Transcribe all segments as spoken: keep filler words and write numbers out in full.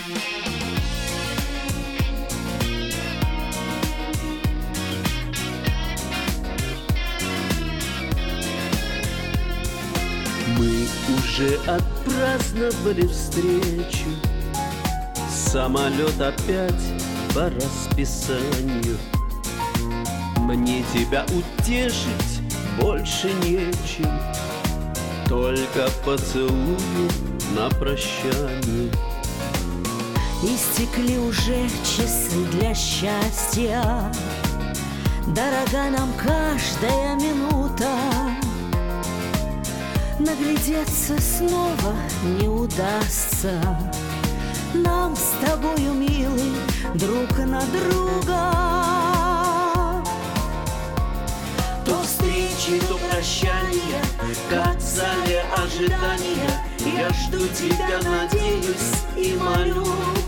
Мы уже отпраздновали встречу, самолет опять по расписанию. Мне тебя утешить больше нечем, только поцелую на прощание. Истекли уже часы для счастья, дорога нам каждая минута. Наглядеться снова не удастся нам с тобою, милый, друг на друга. То встречи, то прощания, как в зале ожидания. Я жду тебя, надеюсь и молю.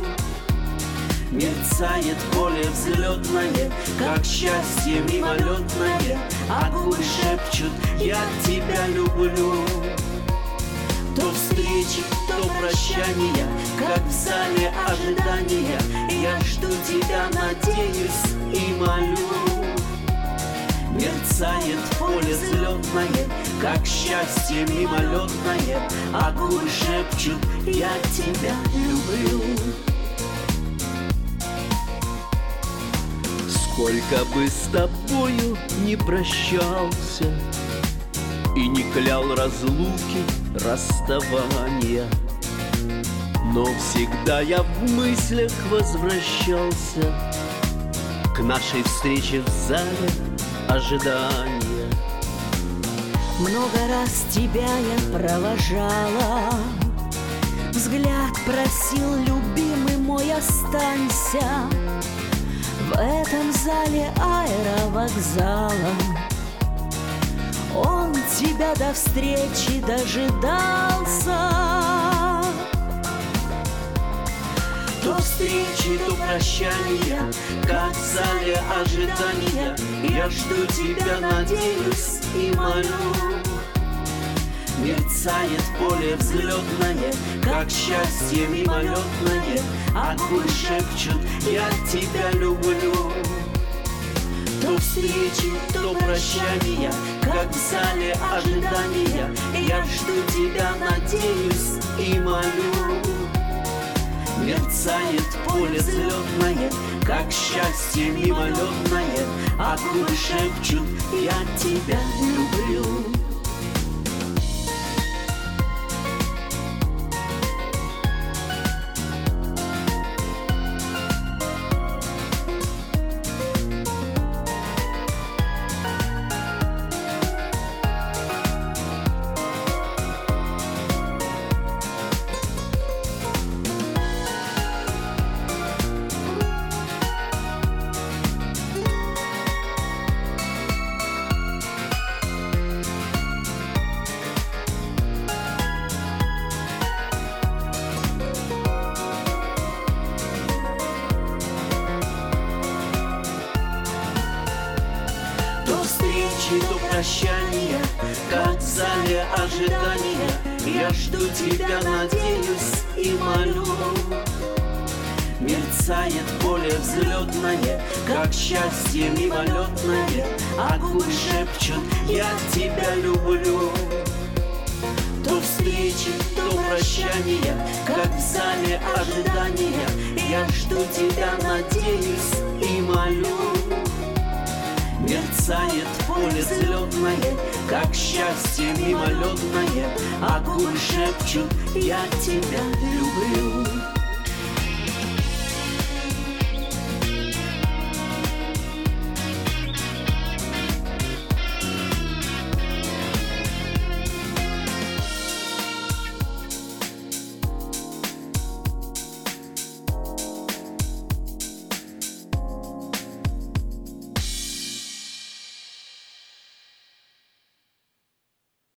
Мерцает поле взлетное, как счастье мимолетное, а губы шепчут: я тебя люблю. То встречи, то прощания, как в зале ожидания. Я жду тебя, надеюсь и молю. Мерцает поле взлетное, как счастье мимолетное, а губы шепчут: я тебя люблю. Сколько бы с тобою не прощался и не клял разлуки, расставания, но всегда я в мыслях возвращался к нашей встрече в зале ожидания. Много раз тебя я провожала, взгляд просил: любимый мой, останься в этом зале аэровокзала. Он тебя до встречи дожидался. То встречи, то прощания, как в зале ожидания. Я жду тебя, надеюсь и молю. Мерцает поле взлетное, как счастье мимолетное, а губы шепчут: я тебя люблю. То встречи, то прощания, как в зале ожидания. Я жду тебя, надеюсь и молю. Мерцает поле взлетное, как счастье мимолетное, а губы шепчут: я тебя люблю. То встречи, то прощания, как в зале ожидания. Я жду тебя, надеюсь и молю. Мерцает поле взлетное, как счастье мимолетное, а губы шепчут: я тебя люблю. То встречи, то прощания, как в зале ожидания. Я жду тебя, надеюсь и молю. Мерцает поле взлетное, как счастье мимолетное, а губы шепчут: я тебя люблю.